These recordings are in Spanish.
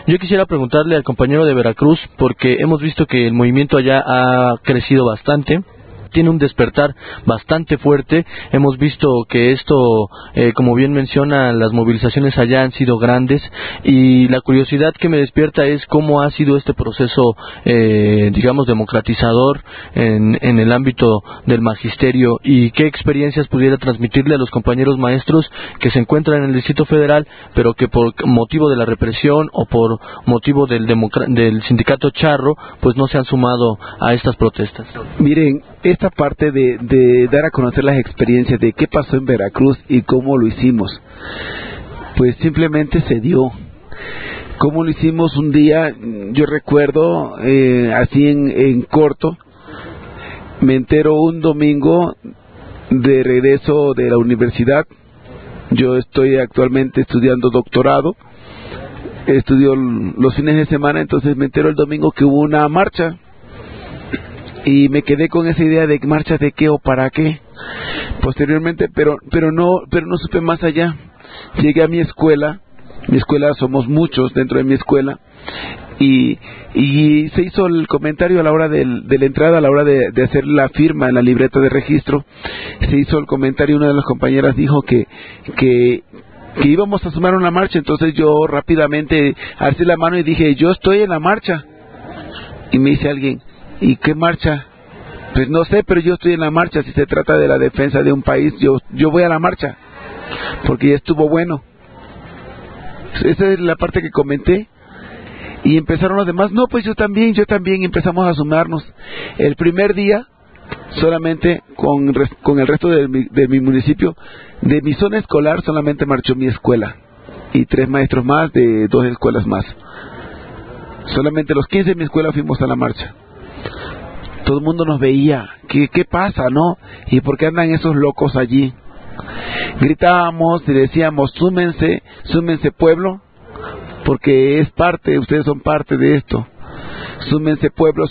Yo quisiera preguntarle al compañero de Veracruz, porque hemos visto que el movimiento allá ha crecido bastante, tiene un despertar bastante fuerte. Hemos visto que esto, como bien menciona, las movilizaciones allá han sido grandes, y la curiosidad que me despierta es cómo ha sido este proceso, digamos, democratizador en el ámbito del magisterio, y qué experiencias pudiera transmitirle a los compañeros maestros que se encuentran en el Distrito Federal, pero que por motivo de la represión o por motivo del sindicato charro, pues no se han sumado a estas protestas. Miren, esta parte de dar a conocer las experiencias de qué pasó en Veracruz y cómo lo hicimos, pues simplemente se dio. ¿Cómo lo hicimos? Un día, yo recuerdo, así en corto, me entero un domingo de regreso de la universidad. Yo estoy actualmente estudiando doctorado, estudio los fines de semana, entonces me entero el domingo que hubo una marcha. Y me quedé con esa idea de marchas de qué o para qué. Posteriormente, pero no supe más allá. Llegué a mi escuela somos muchos dentro de mi escuela, y se hizo el comentario a la hora de la entrada, a la hora de hacer la firma en la libreta de registro. Se hizo el comentario, una de las compañeras dijo que íbamos a sumar una marcha. Entonces yo rápidamente alcé la mano y dije, yo estoy en la marcha. Y me dice alguien, ¿y qué marcha? Pues no sé, pero yo estoy en la marcha. Si se trata de la defensa de un país, yo voy a la marcha, porque ya estuvo bueno. Esa es la parte que comenté. Y empezaron los demás, no, pues yo también, empezamos a sumarnos. El primer día, solamente con el resto de mi municipio, de mi zona escolar, solamente marchó mi escuela, y 3 maestros más de 2 escuelas más. Solamente los 15 de mi escuela fuimos a la marcha. Todo el mundo nos veía, ¿qué pasa, no? ¿Y por qué andan esos locos allí? Gritábamos y decíamos, súmense pueblo, porque ustedes son parte de esto. Súmense pueblo.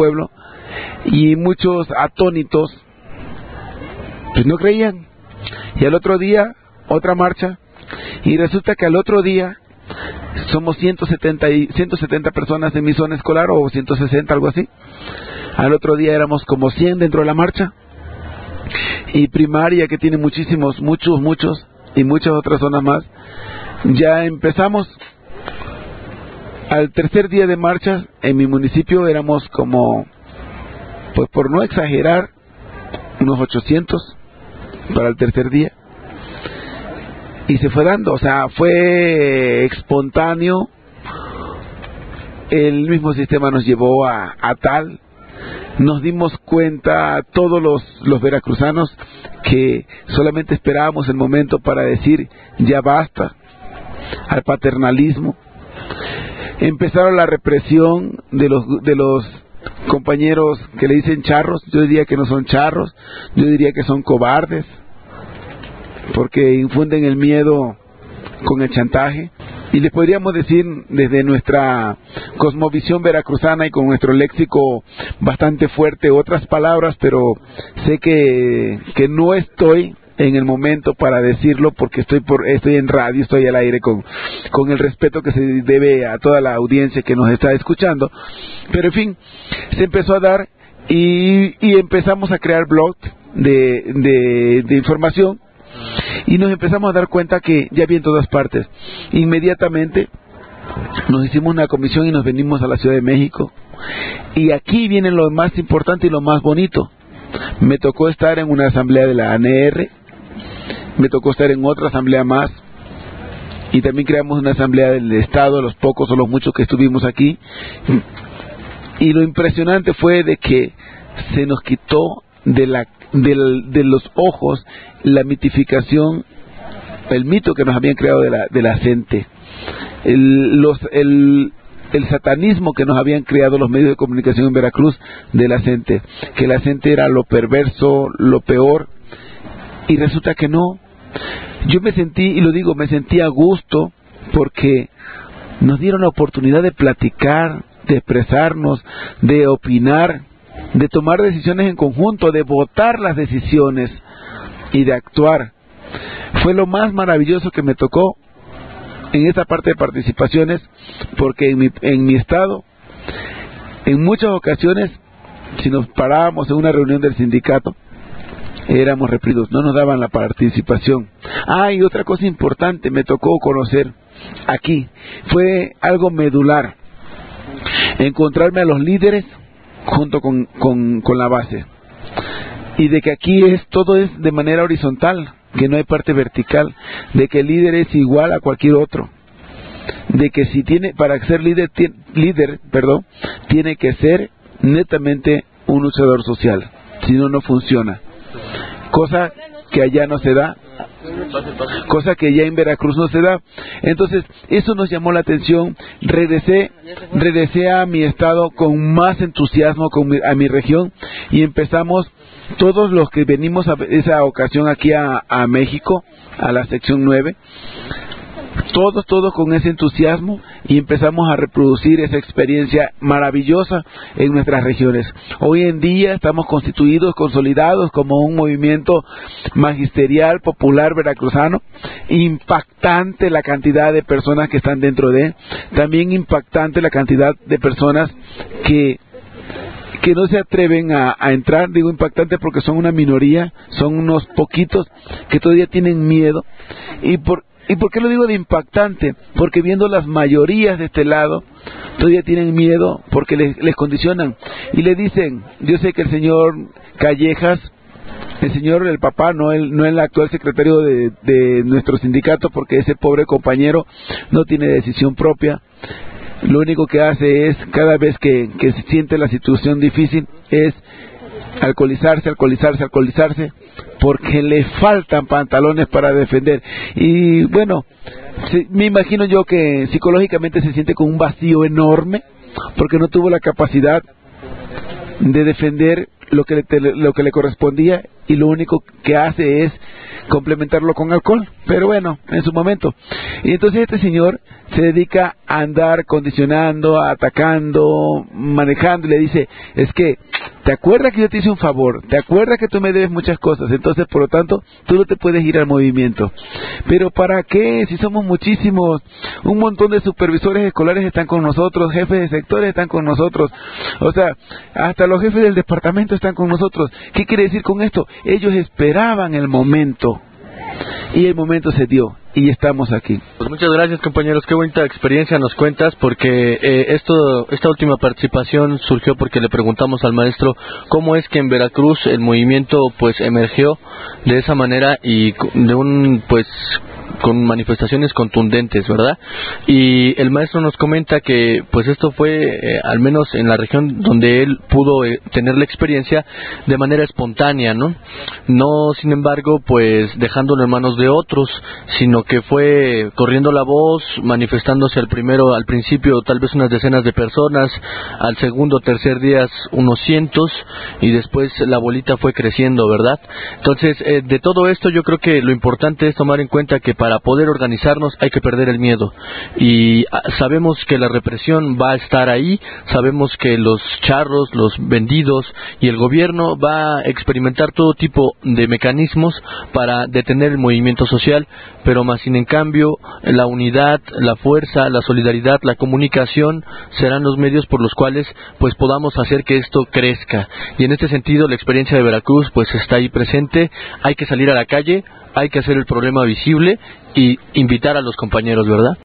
Y muchos atónitos, pues no creían. Y al otro día, otra marcha, y resulta que al otro día somos 170 personas en mi zona escolar, o 160, algo así. Al otro día éramos como 100 dentro de la marcha. Y primaria, que tiene muchos, y muchas otras zonas más. Ya empezamos. Al tercer día de marcha, en mi municipio éramos como, pues por no exagerar, unos 800 para el tercer día. Y se fue dando, o sea, fue espontáneo. El mismo sistema nos llevó a tal. Nos dimos cuenta, todos los veracruzanos, que solamente esperábamos el momento para decir, ya basta, al paternalismo. Empezaron la represión de los compañeros que le dicen charros. Yo diría que no son charros, yo diría que son cobardes, porque infunden el miedo con el chantaje. Y les podríamos decir, desde nuestra cosmovisión veracruzana y con nuestro léxico bastante fuerte, otras palabras, pero sé que no estoy en el momento para decirlo, porque estoy en radio, estoy al aire con el respeto que se debe a toda la audiencia que nos está escuchando. Pero en fin, se empezó a dar, y empezamos a crear blogs de información. Y nos empezamos a dar cuenta que ya había en todas partes. Inmediatamente nos hicimos una comisión y nos venimos a la Ciudad de México. Y aquí viene lo más importante y lo más bonito. Me tocó estar en una asamblea de la ANR, me tocó estar en otra asamblea más, y también creamos una asamblea del Estado, los pocos o los muchos que estuvimos aquí. Y lo impresionante fue de que se nos quitó de los ojos la mitificación, el mito que nos habían creado de la gente, el satanismo que nos habían creado los medios de comunicación en Veracruz de la gente, que la gente era lo perverso, lo peor. Y resulta que no. Yo me sentí, y lo digo, me sentí a gusto, porque nos dieron la oportunidad de platicar, de expresarnos, de opinar, de tomar decisiones en conjunto, de votar las decisiones y de actuar. Fue lo más maravilloso que me tocó, en esta parte de participaciones, porque en mi estado, en muchas ocasiones, si nos parábamos en una reunión del sindicato, éramos reprimidos, no nos daban la participación. Y otra cosa importante me tocó conocer aquí, fue algo medular, encontrarme a los líderes junto con la base, y de que aquí todo es de manera horizontal, que no hay parte vertical, de que el líder es igual a cualquier otro, de que si para ser líder, tiene que ser netamente un luchador social, si no, no funciona, cosa que allá no se da, cosa que ya en Veracruz no se da. Entonces eso nos llamó la atención. Regresé a mi estado con más entusiasmo, a mi región, y empezamos todos los que venimos a esa ocasión aquí a México, a la sección 9, todos con ese entusiasmo, y empezamos a reproducir esa experiencia maravillosa en nuestras regiones. Hoy en día estamos constituidos, consolidados como un movimiento magisterial, popular, veracruzano. Impactante la cantidad de personas que están dentro también impactante la cantidad de personas que no se atreven a entrar. Digo impactante porque son una minoría, son unos poquitos que todavía tienen miedo. ¿Y por qué lo digo de impactante? Porque viendo las mayorías de este lado, todavía tienen miedo porque les condicionan. Y le dicen, yo sé que el señor Callejas, el papá, no el actual secretario de nuestro sindicato, porque ese pobre compañero no tiene decisión propia. Lo único que hace es, cada vez que se siente la situación difícil, es alcoholizarse, porque le faltan pantalones para defender. Y bueno, me imagino yo que psicológicamente se siente con un vacío enorme, porque no tuvo la capacidad de defender lo que le correspondía, y lo único que hace es complementarlo con alcohol, pero bueno, en su momento. Y entonces este señor se dedica a andar condicionando, atacando, manejando, y le dice, es que, ¿te acuerdas que yo te hice un favor? ¿Te acuerdas que tú me debes muchas cosas? Entonces, por lo tanto, tú no te puedes ir al movimiento. ¿Pero para qué? Si somos muchísimos, un montón de supervisores escolares están con nosotros, jefes de sectores están con nosotros, o sea, hasta los jefes del departamento están con nosotros. ¿Qué quiere decir con esto? Ellos esperaban el momento, y el momento se dio, y estamos aquí. Pues muchas gracias, compañeros, qué bonita experiencia nos cuentas, porque esta última participación surgió porque le preguntamos al maestro cómo es que en Veracruz el movimiento pues emergió de esa manera, y con manifestaciones contundentes, ¿verdad? Y el maestro nos comenta que pues esto fue, al menos en la región donde él pudo tener la experiencia, de manera espontánea, ¿no? No, sin embargo, pues dejándolo en manos de otros, sino que fue corriendo la voz, manifestándose al principio tal vez unas decenas de personas, al segundo, tercer día unos cientos, y después la bolita fue creciendo, ¿verdad? Entonces, de todo esto yo creo que lo importante es tomar en cuenta que para poder organizarnos hay que perder el miedo, y sabemos que la represión va a estar ahí, sabemos que los charros, los vendidos y el gobierno va a experimentar todo tipo de mecanismos para detener el movimiento social, pero más sin en cambio la unidad, la fuerza, la solidaridad, la comunicación serán los medios por los cuales pues podamos hacer que esto crezca. Y en este sentido la experiencia de Veracruz pues está ahí presente. Hay que salir a la calle, hay que hacer el problema visible y invitar a los compañeros, ¿verdad?